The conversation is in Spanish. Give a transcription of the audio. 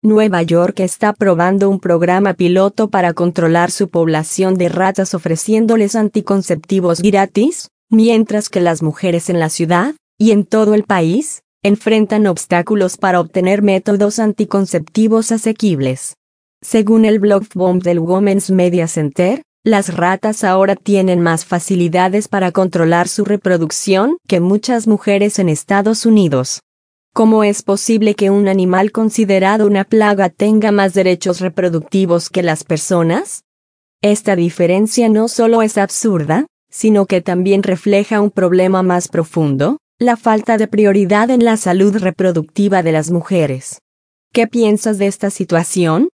Nueva York está probando un programa piloto para controlar su población de ratas ofreciéndoles anticonceptivos gratis, mientras que las mujeres en la ciudad, y en todo el país, enfrentan obstáculos para obtener métodos anticonceptivos asequibles. Según el blog Bomb del Women's Media Center, las ratas ahora tienen más facilidades para controlar su reproducción que muchas mujeres en Estados Unidos. ¿Cómo es posible que un animal considerado una plaga tenga más derechos reproductivos que las personas? Esta diferencia no solo es absurda, sino que también refleja un problema más profundo, la falta de prioridad en la salud reproductiva de las mujeres. ¿Qué piensas de esta situación?